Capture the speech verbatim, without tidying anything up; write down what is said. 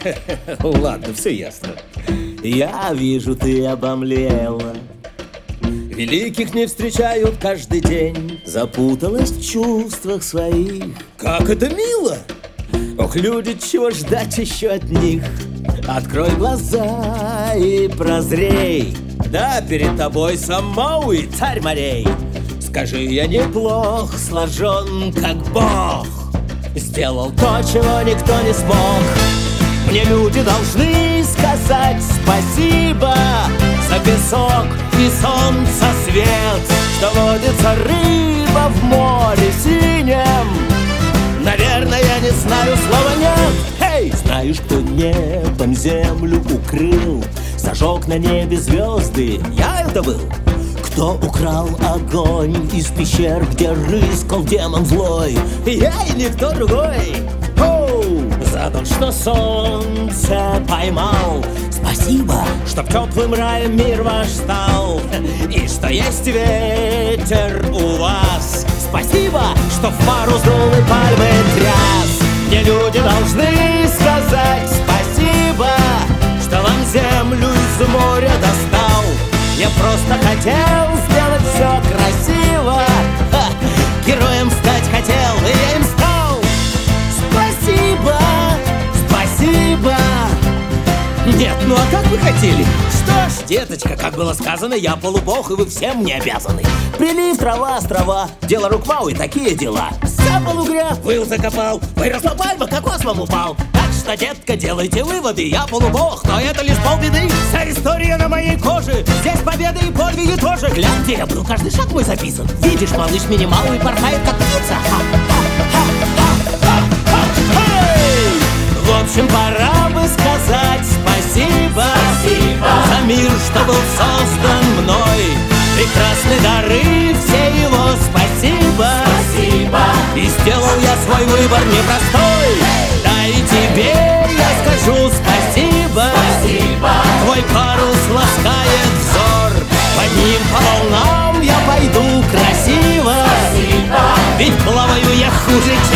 Ладно, все ясно. Я вижу, ты обомлела. Великих не встречают каждый день. Запуталась в чувствах своих. Как это мило! Ох, люди, чего ждать еще от них? Открой глаза и прозрей. Да, перед тобой сам Мауи, Царь морей. скажи, я не Неплох сложен, как Бог. Сделал то, чего никто не смог. Мне люди должны сказать спасибо за песок и солнца свет, что водится рыба в море синем. Наверное, я не знаю слова «нет». Эй! Знаешь, кто небом землю укрыл, зажег на небе звезды? Я это был. Кто украл огонь из пещер, где рыскал демон злой? Я и никто другой. Оу! За то, что солнце поймал. Спасибо, что теплым раем мир ваш стал. И что есть ветер у вас. Спасибо, что в пару сдул и пальмы тряс. Мне люди должны сказать спасибо, что вам землю из моря достал. Я просто хотел сделать все красиво. Ха! Героем стать хотел, и я им стал. Спасибо, спасибо. Нет, ну а как вы хотели? Что ж, деточка, как было сказано, я полубог, и вы всем мне обязаны. Прилив, трава, острова, дело рук Мауи, такие дела. Сапал угря, выл закопал, выросла пальма, кокос вам упал. Так что, детка, делайте выводы, я полубог, но это лишь полбеды. Вся история на моей коже, здесь победы и подвиги тоже. Глянь, где я был, каждый шаг мой записан. Видишь, малыш минимал и порхает, как птица. В общем, пора бы сказать спасибо, спасибо за мир, что был создан мной. Прекрасны дары, все его спасибо, спасибо. И сделал я свой выбор непростой. Да и тебе я скажу спасибо, спасибо. Твой парус ласкает взор, под ним по волнам я пойду красиво, спасибо. Ведь плаваю я хуже, чем